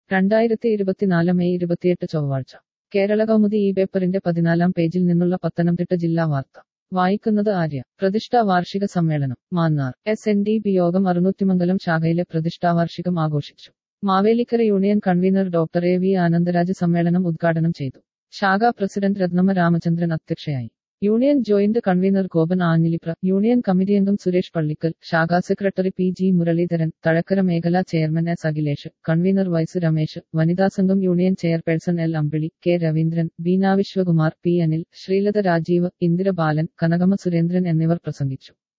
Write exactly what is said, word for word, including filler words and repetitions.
രണ്ടായിരത്തി ഇരുപത്തിനാല് മെയ് ഇരുപത്തിയെട്ട് ചൊവ്വാഴ്ച കേരള കൗമുദി ഈ പേപ്പറിന്റെ പതിനാലാം പേജിൽ നിന്നുള്ള പത്തനംതിട്ട ജില്ലാ വാർത്ത വായിക്കുന്നത് ആര്യ. പ്രതിഷ്ഠാ വാർഷിക സമ്മേളനം Mannar. S N D P യോഗം അറുന്നൂറ്റിമംഗലം ശാഖയിലെ പ്രതിഷ്ഠാവാർഷികം ആഘോഷിച്ചു. Mavelikkara union convener doctor A V Anandaraj സമ്മേളനം ഉദ്ഘാടനം ചെയ്തു. ശാഖാ പ്രസിഡന്റ് രത്നമ്മ രാമചന്ദ്രൻ അധ്യക്ഷയായി. Union joint convener Gopan Anjilipra, union committee അംഗം സുരേഷ് പള്ളിക്കൽ, ശാഖാ secretary P G Muraleedharan, Thazhakkara മേഖലാ chairman S Akhilesh, convener vice Ramesh, വനിതാ സംഘം union chairperson L Ambili, K Raveendran, Beena Viswakumar, P Anil, Sreelatha Rajeev, Indira Balan, Kanakamma Surendran എന്നിവർ പ്രസംഗിച്ചു.